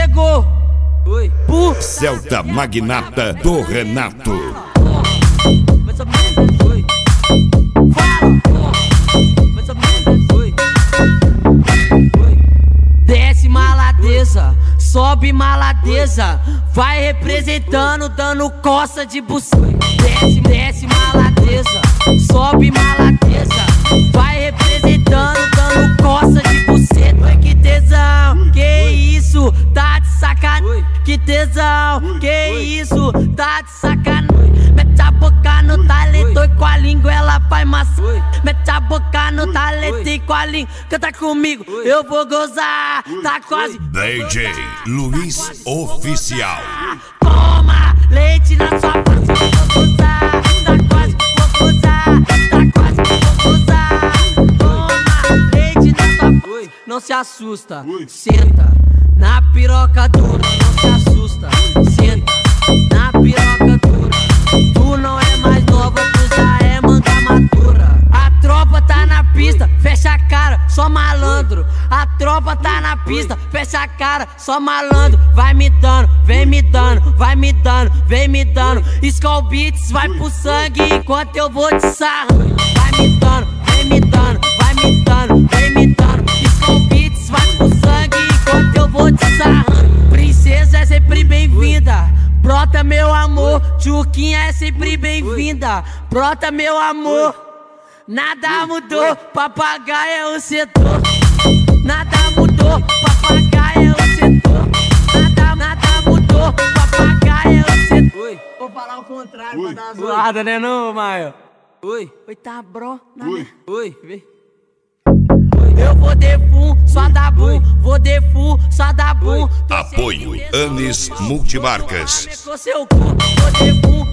chegou. Oi. Celta Magnata do Renato. Mais ou menos, oi. Fala. Mais ou menos, oi. Oi. Desce maladeza, sobe maladeza, vai representando, dando coça de buceta. Desce maladeza, sobe maladeza, vai representando, dando coça de buceta. Oi, que tesão, que isso, tá de sacanagem. Que tesão, que isso, tá de sacanagem. Mete a boca no talento e com a língua ela faz massa. Mete a boca no talento e com a língua canta comigo, eu vou gozar, tá quase. DJ Luiz Oficial. Toma leite na sua face, eu vou gozar, tá quase, vou gozar, tá quase, vou gozar. Toma leite na sua face, não se assusta, senta na piroca dura, não se assusta, senta na piroca dura. Tu não é mais nova, tu já é manga madura. A tropa tá na pista, fecha a cara, só malandro. A tropa tá na pista, fecha a cara, só malandro. Vai me dando, vem me dando, vai me dando, vem me dando. Skull Beats vai pro sangue enquanto eu vou te sarrando. Vai me dando, vem me dando, vai me dando, vem me dando. Skull Beats vai pro sangue enquanto eu vou te sarrando. Princesa é sempre bem-vinda, brota meu amor. Tchuquinha é sempre bem-vinda, brota meu amor. Nada mudou, papagaio é o setor. Nada mudou, papagaio é o setor. Nada mudou, papagaio é o setor. Oi. Vou falar o contrário pra dar zoada, né não, Maio? Oi. Oi, tá bro? Oi. Oi, vem. Eu vou de full, só dá boom. Vou de full, só dá boom. Apoio Anis Multimarcas. Vou de full,